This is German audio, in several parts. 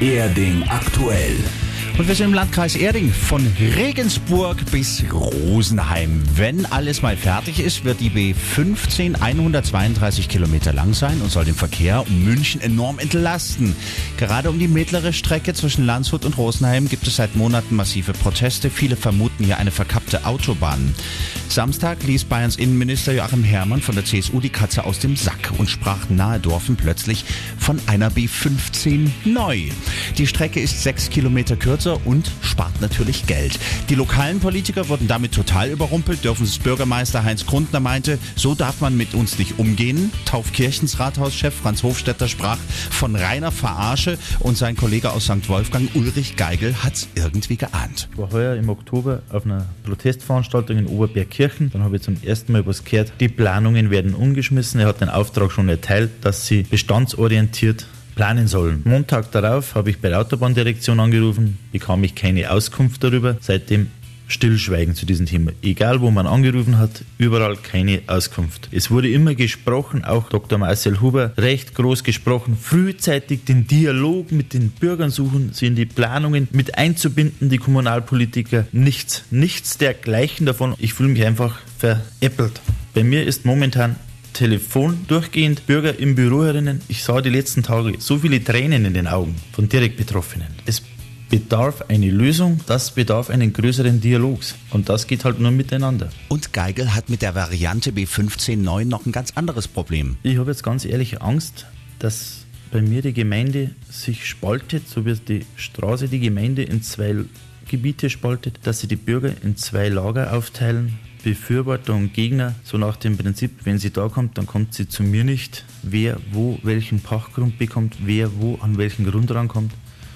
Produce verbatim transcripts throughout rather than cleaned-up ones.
Erding aktuell. Und wir sind im Landkreis Erding, von Regensburg bis Rosenheim. Wenn alles mal fertig ist, wird die B fünfzehn hundertzweiunddreißig Kilometer lang sein und soll den Verkehr um München enorm entlasten. Gerade um die mittlere Strecke zwischen Landshut und Rosenheim gibt es seit Monaten massive Proteste. Viele vermuten hier eine verkappte Autobahn. Samstag ließ Bayerns Innenminister Joachim Herrmann von der C S U die Katze aus dem Sack und sprach nahe Dorfen plötzlich von einer B fünfzehn neu. Die Strecke ist sechs Kilometer kürzer und spart natürlich Geld. Die lokalen Politiker wurden damit total überrumpelt. Dörfens Bürgermeister Heinz Grundner meinte, so darf man mit uns nicht umgehen. Taufkirchens Rathauschef Franz Hofstetter sprach von reiner Verarsche und sein Kollege aus Sankt Wolfgang Ulrich Geigel hat's irgendwie geahnt. Ich war heuer im Oktober auf einer Protestveranstaltung in Oberbergkirchen. Dann habe ich zum ersten Mal was gehört. Die Planungen werden umgeschmissen. Er hat den Auftrag schon erteilt, dass sie bestandsorientiert planen sollen. Montag darauf habe ich bei der Autobahndirektion angerufen, bekam ich keine Auskunft darüber. Seitdem Stillschweigen zu diesem Thema. Egal, wo man angerufen hat, überall keine Auskunft. Es wurde immer gesprochen, auch Doktor Marcel Huber, recht groß gesprochen, frühzeitig den Dialog mit den Bürgern suchen, sie in die Planungen mit einzubinden, die Kommunalpolitiker. Nichts, nichts dergleichen davon. Ich fühle mich einfach veräppelt. Bei mir ist momentan Telefon durchgehend, Bürger im Büro herinnen. Ich sah die letzten Tage so viele Tränen in den Augen von direkt Betroffenen. Es bedarf eine Lösung, das bedarf einen größeren Dialogs. Und das geht halt nur miteinander. Und Geigel hat mit der Variante B fünfzehn neu noch ein ganz anderes Problem. Ich habe jetzt ganz ehrlich Angst, dass bei mir die Gemeinde sich spaltet, so wie die Straße die Gemeinde in zwei Gebiete spaltet, dass sie die Bürger in zwei Lager aufteilen. Befürworter und Gegner, so nach dem Prinzip, wenn sie da kommt, dann kommt sie zu mir nicht. Wer wo welchen Pachtgrund bekommt, wer wo an welchen Grund rankommt,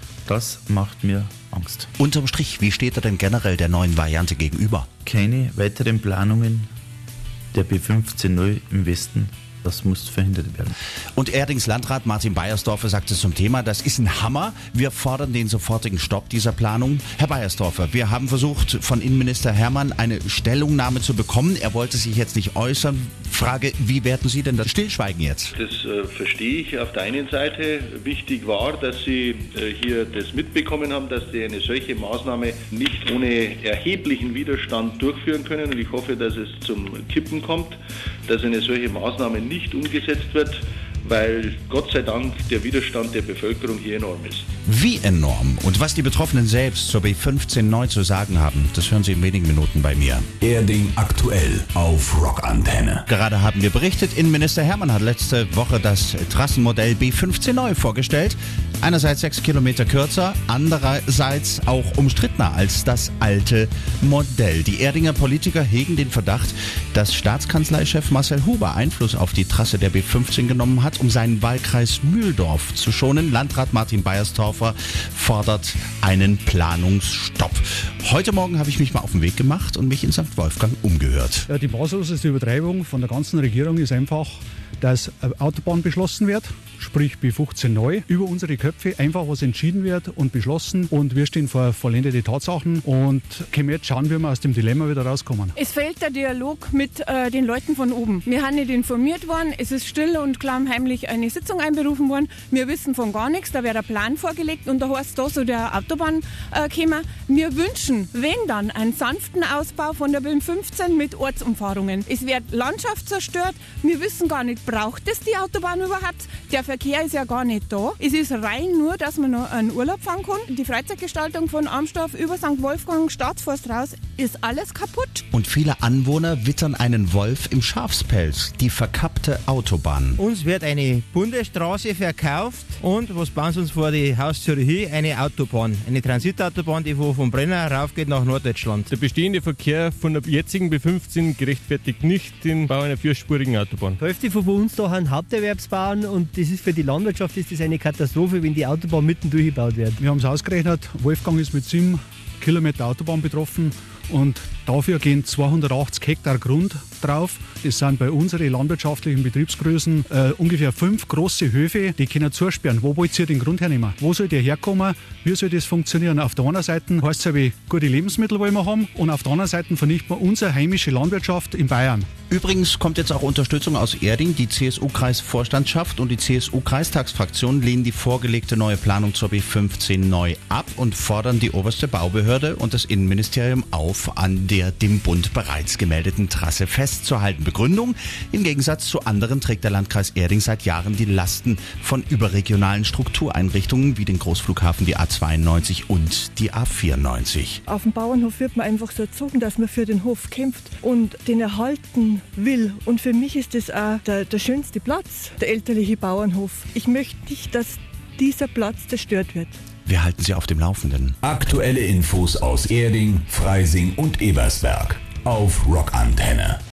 das macht mir Angst. Unterm Strich, wie steht er denn generell der neuen Variante gegenüber? Keine weiteren Planungen der B fünfzehn neu im Westen. Das muss verhindert werden. Und Erdings Landrat Martin Beiersdorfer sagte zum Thema, das ist ein Hammer. Wir fordern den sofortigen Stopp dieser Planung. Herr Beiersdorfer, wir haben versucht, von Innenminister Herrmann eine Stellungnahme zu bekommen. Er wollte sich jetzt nicht äußern. Frage, wie werten Sie denn das Stillschweigen jetzt? Das äh, verstehe ich auf der einen Seite. Wichtig war, dass Sie äh, hier das mitbekommen haben, dass Sie eine solche Maßnahme nicht ohne erheblichen Widerstand durchführen können. Und ich hoffe, dass es zum Kippen kommt, dass eine solche Maßnahme nicht nicht umgesetzt wird, weil Gott sei Dank der Widerstand der Bevölkerung hier enorm ist. Wie enorm? Und was die Betroffenen selbst zur B fünfzehn neu zu sagen haben, das hören Sie in wenigen Minuten bei mir. Erding aktuell auf Rockantenne. Gerade haben wir berichtet, Innenminister Herrmann hat letzte Woche das Trassenmodell B fünfzehn neu vorgestellt. Einerseits sechs Kilometer kürzer, andererseits auch umstrittener als das alte Modell. Die Erdinger Politiker hegen den Verdacht, dass Staatskanzleichef Marcel Huber Einfluss auf die Trasse der B fünfzehn genommen hat, um seinen Wahlkreis Mühldorf zu schonen. Landrat Martin Beiersdorfer fordert einen Planungsstopp. Heute Morgen habe ich mich mal auf den Weg gemacht und mich in Sankt Wolfgang umgehört. Ja, die maßloseste Übertreibung von der ganzen Regierung ist einfach, dass eine Autobahn beschlossen wird, sprich B fünfzehn neu, über unsere Köpfe einfach was entschieden wird und beschlossen und wir stehen vor vollendete Tatsachen und können jetzt schauen, wie wir aus dem Dilemma wieder rauskommen. Es fehlt der Dialog mit äh, den Leuten von oben. Wir haben nicht informiert worden, es ist still und klammheimlich eine Sitzung einberufen worden. Wir wissen von gar nichts, da wird ein Plan vorgelegt und da heißt da so der Autobahn äh, käme. Wir wünschen, wenn dann, einen sanften Ausbau von der B fünfzehn mit Ortsumfahrungen. Es wird Landschaft zerstört, wir wissen gar nicht, braucht es die Autobahn überhaupt? Der Verkehr ist ja gar nicht da. Es ist rein nur, dass man noch einen Urlaub fahren kann. Die Freizeitgestaltung von Amstorf über Sankt Wolfgang, Staatsforst raus, ist alles kaputt. Und viele Anwohner wittern einen Wolf im Schafspelz, die verkappte Autobahn. Uns wird eine Bundesstraße verkauft und, was bauen sie uns vor die Haustüre hin? Eine Autobahn. Eine Transitautobahn, die von Brenner raufgeht nach Norddeutschland. Der bestehende Verkehr von der jetzigen B fünfzehn gerechtfertigt nicht den Bau einer vierspurigen Autobahn. Die Hälfte von uns da haben Haupterwerbsbauern und das ist für die Landwirtschaft ist das eine Katastrophe, wenn die Autobahn mitten durchgebaut wird. Wir haben es ausgerechnet, Wolfgang ist mit sieben Kilometer Autobahn betroffen und Dafür gehen zweihundertachtzig Hektar Grund drauf. Das sind bei unseren landwirtschaftlichen Betriebsgrößen äh, ungefähr fünf große Höfe, die können zusperren. Wo wollt ihr den Grund hernehmen? Wo soll der herkommen? Wie soll das funktionieren? Auf der einen Seite heißt es ja, wie gute Lebensmittel wollen wir haben und auf der anderen Seite vernichten wir unsere heimische Landwirtschaft in Bayern. Übrigens kommt jetzt auch Unterstützung aus Erding. Die C S U-Kreisvorstandschaft und die C S U-Kreistagsfraktion lehnen die vorgelegte neue Planung zur B fünfzehn neu ab und fordern die oberste Baubehörde und das Innenministerium auf, an der dem Bund bereits gemeldeten Trasse festzuhalten. Begründung: Im Gegensatz zu anderen trägt der Landkreis Erding seit Jahren die Lasten von überregionalen Struktureinrichtungen wie den Großflughafen, die A zweiundneunzig und die A vierundneunzig. Auf dem Bauernhof wird man einfach so erzogen, dass man für den Hof kämpft und den erhalten will. Und für mich ist das auch der, der schönste Platz, der elterliche Bauernhof. Ich möchte nicht, dass dieser Platz zerstört wird. Wir halten Sie auf dem Laufenden. Aktuelle Infos aus Erding, Freising und Ebersberg auf Rock Antenne.